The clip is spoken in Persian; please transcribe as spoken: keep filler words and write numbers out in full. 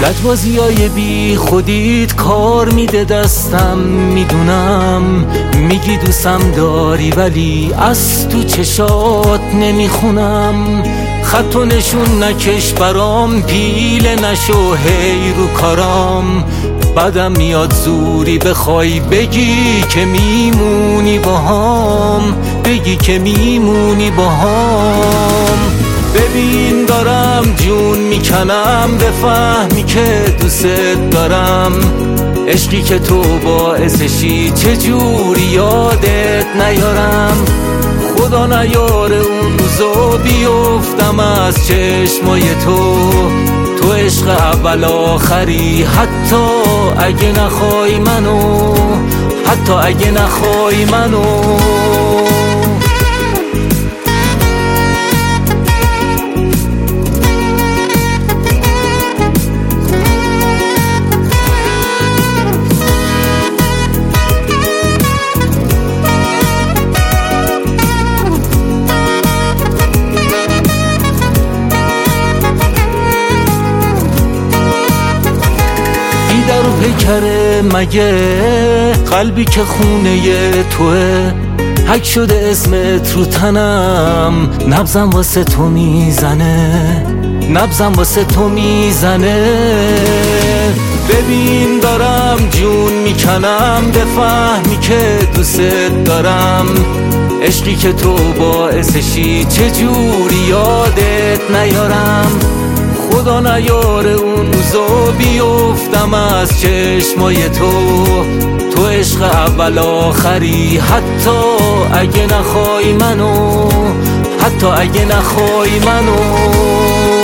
لجبازیای بی خودیت کار میده دستم، میدونم میگی دوستم داری ولی از تو چشات نمیخونم. خط و نشون نکش برام، پیله نشو هی رو کارام. بعدم میاد زوری بخوای بگی که میمونی باهام، بگی که میمونی باهام. ببین دارم جون میکنم، بفهمی که دوست دارم. عشقی که تو باعثشی چجوری یادت نیارم. خدا نیاره اون روزو بیفتم از چشمای تو. تو عشق اول آخری، حتی اگه نخوای منو، حتی اگه نخوای منو. در و پیکره مگه قلبی که خونه توه، حک شده اسمت رو تنم. نبضم واسه تو میزنه، نبضم واسه تو میزنه. ببین دارم جون میکنم، بفهمی که دوست دارم. عشقی که تو باعثشی چجوری یادت نیارم. خدا نیاره اون روزو بیفتم از چشمای تو. تو عشق اول آخری، حتی اگه نخوای منو، حتی اگه نخوای منو.